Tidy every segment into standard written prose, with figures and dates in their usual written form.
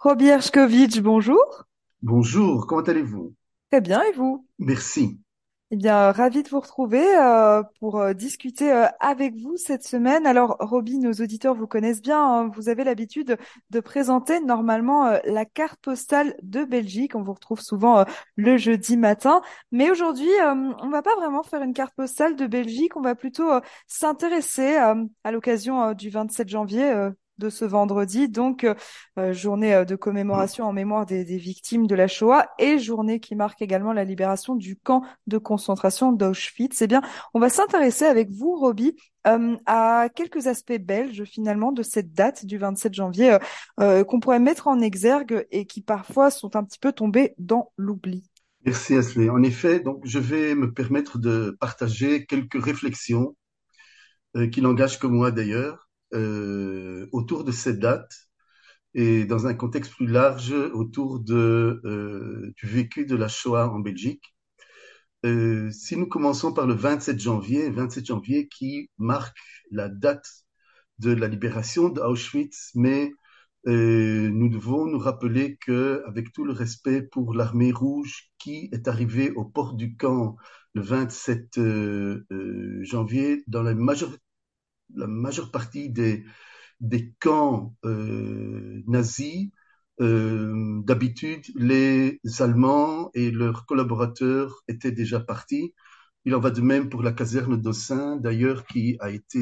Roby Hershkovitch, bonjour. Bonjour, comment allez-vous? Très bien, et vous? Merci. Eh bien, ravi de vous retrouver pour discuter avec vous cette semaine. Alors, Roby, nos auditeurs vous connaissent bien, hein. Vous avez l'habitude de présenter normalement la carte postale de Belgique. On vous retrouve souvent le jeudi matin. Mais aujourd'hui, on va pas vraiment faire une carte postale de Belgique. On va plutôt s'intéresser à l'occasion du 27 janvier. De ce vendredi, donc journée de commémoration en mémoire des victimes de la Shoah et journée qui marque également la libération du camp de concentration d'Auschwitz. Eh bien, on va s'intéresser avec vous, Roby, à quelques aspects belges finalement de cette date du 27 janvier qu'on pourrait mettre en exergue et qui parfois sont un petit peu tombés dans l'oubli. Merci Asley. En effet, donc je vais me permettre de partager quelques réflexions qui n'engagent que moi d'ailleurs autour de cette date et dans un contexte plus large autour du vécu de la Shoah en Belgique. Si nous commençons par le 27 janvier qui marque la date de la libération d'Auschwitz, mais nous devons nous rappeler que, avec tout le respect pour l'armée rouge qui est arrivée au port du camp le 27 janvier, dans la majeure partie des camps nazis, d'habitude, les Allemands et leurs collaborateurs étaient déjà partis. Il en va de même pour la caserne d'Ossing, d'ailleurs, qui a été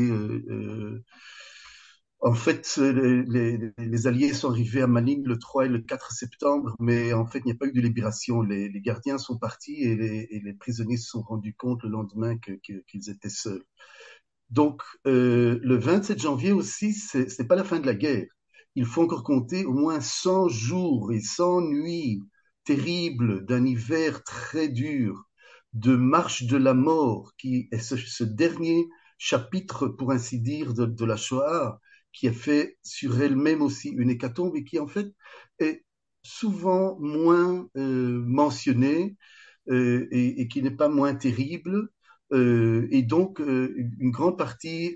en fait, les Alliés sont arrivés à Malines le 3 et le 4 septembre, mais en fait, il n'y a pas eu de libération. Les gardiens sont partis et les prisonniers se sont rendus compte le lendemain qu'ils étaient seuls. Donc, le 27 janvier aussi, c'est pas la fin de la guerre. Il faut encore compter au moins 100 jours et 100 nuits terribles d'un hiver très dur, de marche de la mort, qui est ce dernier chapitre, pour ainsi dire, de la Shoah, qui a fait sur elle-même aussi une hécatombe et qui, en fait, est souvent moins mentionné et qui n'est pas moins terrible. Et donc, une grande partie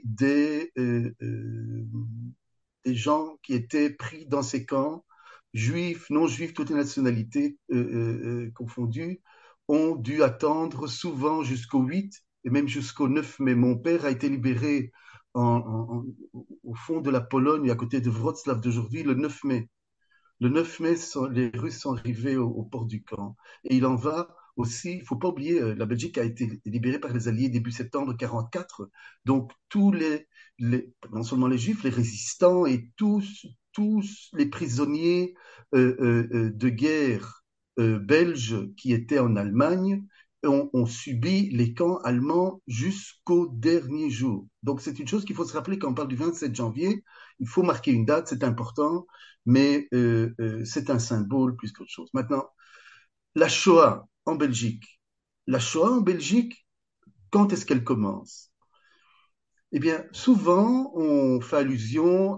des gens qui étaient pris dans ces camps, juifs, non juifs, toutes les nationalités confondues, ont dû attendre souvent jusqu'au 8 et même jusqu'au 9 mai. Mon père a été libéré au fond de la Pologne, à côté de Wrocław d'aujourd'hui, le 9 mai. Le 9 mai, les Russes sont arrivés au port du camp. Et il en va aussi, il ne faut pas oublier, la Belgique a été libérée par les Alliés début septembre 1944. Donc, non seulement les Juifs, les résistants et tous les prisonniers de guerre belges qui étaient en Allemagne ont subi les camps allemands jusqu'au dernier jour. Donc, c'est une chose qu'il faut se rappeler quand on parle du 27 janvier. Il faut marquer une date, c'est important, mais c'est un symbole plus qu'autre chose. Maintenant, la Shoah en Belgique. La Shoah en Belgique, quand est-ce qu'elle commence? Eh bien, souvent, on fait allusion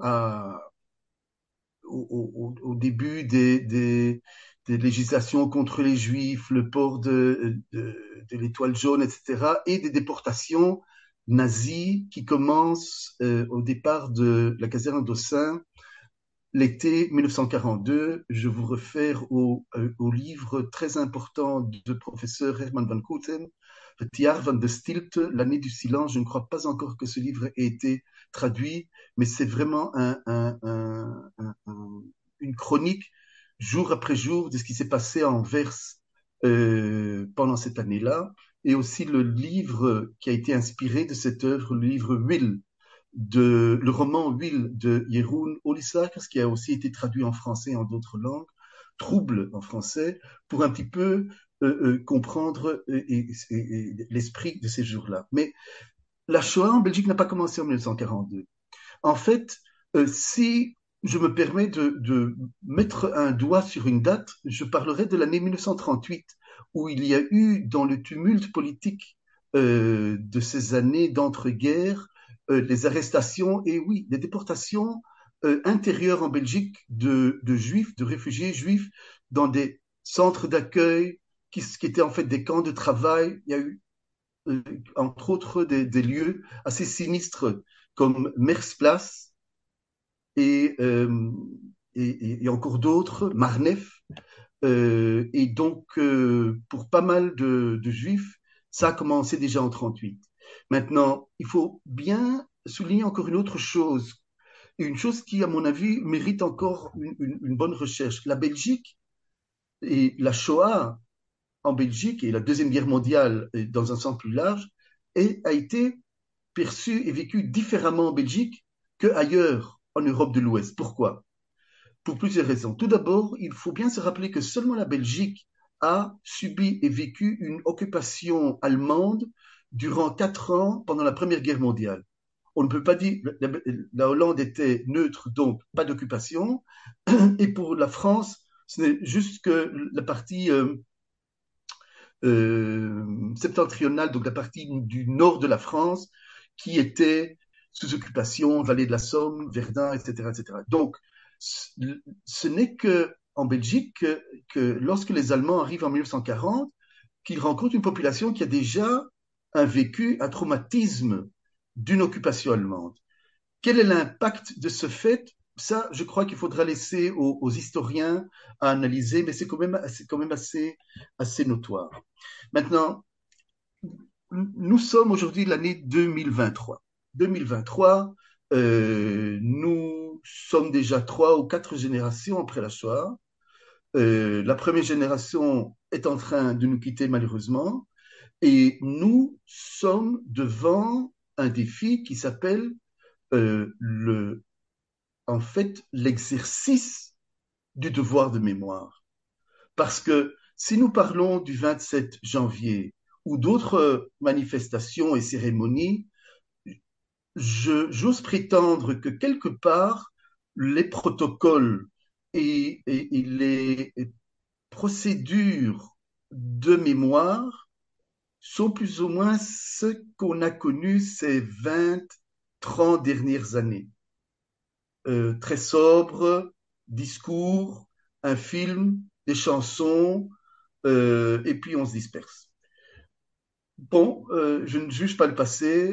au début des législations contre les Juifs, le port de l'étoile jaune, etc., et des déportations nazies qui commencent au départ de la caserne d'Ossing l'été 1942. Je vous réfère au livre très important de professeur Herman van Kooten, Het jaar van de stilte, l'année du silence. Je ne crois pas encore que ce livre ait été traduit, mais c'est vraiment une chronique jour après jour de ce qui s'est passé à Anvers pendant cette année-là, et aussi le livre qui a été inspiré de cette œuvre, le livre Will, le roman Will de Jeroen Olisakers, qui a aussi été traduit en français et en d'autres langues, Trouble en français, pour un petit peu comprendre l'esprit de ces jours-là. Mais la Shoah en Belgique n'a pas commencé en 1942. En fait, si je me permets de mettre un doigt sur une date, je parlerai de l'année 1938, où il y a eu, dans le tumulte politique de ces années d'entre-guerres, les arrestations et oui, des déportations intérieures en Belgique de juifs, de réfugiés juifs, dans des centres d'accueil qui étaient en fait des camps de travail. Il y a eu euh, entre autres des lieux assez sinistres comme Mersplas et, euh, et encore d'autres, Marnef. Et donc, pour pas mal de Juifs, ça a commencé déjà en 38. Maintenant, il faut bien souligner encore une chose qui, à mon avis, mérite encore une bonne recherche. La Belgique et la Shoah en Belgique et la Deuxième Guerre mondiale dans un sens plus large a été perçue et vécue différemment en Belgique qu'ailleurs en Europe de l'Ouest. Pourquoi? Pour plusieurs raisons. Tout d'abord, il faut bien se rappeler que seulement la Belgique a subi et vécu une occupation allemande durant 4 ans pendant la Première Guerre mondiale. On ne peut pas dire la Hollande était neutre, donc pas d'occupation. Et pour la France, ce n'est juste que la partie septentrionale, donc la partie du nord de la France, qui était sous occupation, vallée de la Somme, Verdun, etc., etc. Donc, ce n'est que en Belgique que lorsque les Allemands arrivent en 1940, qu'ils rencontrent une population qui a déjà un vécu, un traumatisme d'une occupation allemande. Quel est l'impact de ce fait? Ça, je crois qu'il faudra laisser aux historiens à analyser, mais c'est quand même assez notoire. Maintenant, nous sommes aujourd'hui l'année 2023. 2023, nous sommes déjà 3 ou 4 générations après la Shoah. La première génération est en train de nous quitter malheureusement et nous sommes devant un défi qui s'appelle en fait l'exercice du devoir de mémoire. Parce que si nous parlons du 27 janvier ou d'autres manifestations et cérémonies, j'ose prétendre que quelque part, les protocoles et les procédures de mémoire sont plus ou moins ce qu'on a connu ces 20, 30 dernières années. Très sobre, discours, un film, des chansons, et puis on se disperse. Bon, je ne juge pas le passé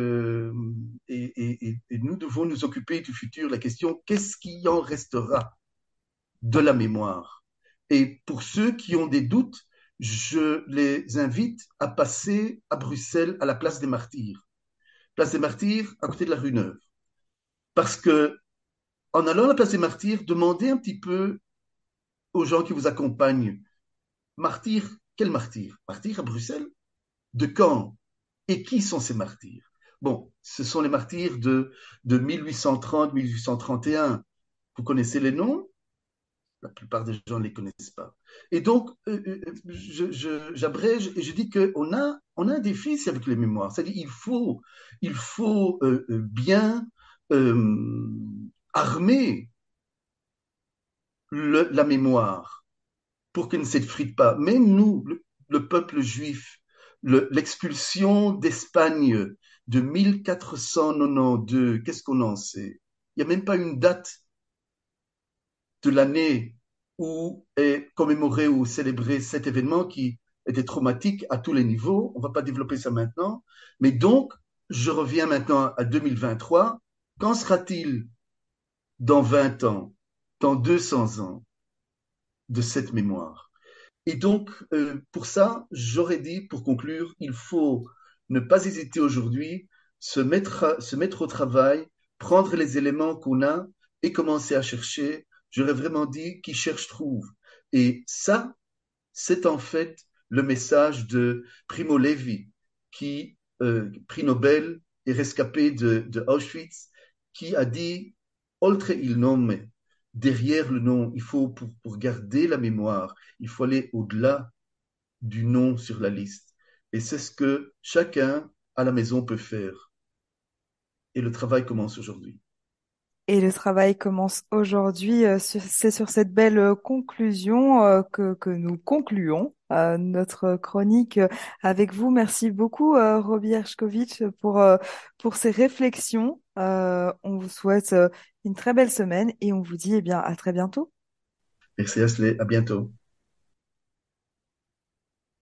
et nous devons nous occuper du futur. La question, qu'est-ce qui en restera de la mémoire? Et pour ceux qui ont des doutes, je les invite à passer à Bruxelles à la place des Martyrs. Place des Martyrs à côté de la rue Neuve. Parce que en allant à la place des Martyrs, demandez un petit peu aux gens qui vous accompagnent. Martyrs, quel martyr? Martyr à Bruxelles? De quand? Et qui sont ces martyrs? Bon, ce sont les martyrs de 1830-1831. Vous connaissez les noms? La plupart des gens ne les connaissent pas. Et donc, j'abrège et je dis qu'on a un défi avec les mémoires. C'est-à-dire il faut bien euh, armer la mémoire pour qu'elle ne s'effrite pas. Même nous, le peuple juif, l'expulsion d'Espagne de 1492, qu'est-ce qu'on en sait? Il n'y a même pas une date de l'année où est commémoré ou célébré cet événement qui était traumatique à tous les niveaux. On ne va pas développer ça maintenant. Mais donc, je reviens maintenant à 2023. Qu'en sera-t-il dans 20 ans, dans 200 ans de cette mémoire? Et donc, pour ça, j'aurais dit, pour conclure, il faut ne pas hésiter aujourd'hui, se mettre au travail, prendre les éléments qu'on a et commencer à chercher. J'aurais vraiment dit, qui cherche trouve. Et ça, c'est en fait le message de Primo Levi, qui, prix Nobel et rescapé de Auschwitz, qui a dit, oltre il nome, derrière le nom, il faut, pour garder la mémoire, il faut aller au-delà du nom sur la liste. Et c'est ce que chacun à la maison peut faire. Et le travail commence aujourd'hui. Et le travail commence aujourd'hui. C'est sur cette belle conclusion que nous concluons notre chronique avec vous. Merci beaucoup, Roby Hershkovitch, pour ces réflexions. On vous souhaite une très belle semaine et on vous dit eh bien, à très bientôt. Merci Asley, à bientôt.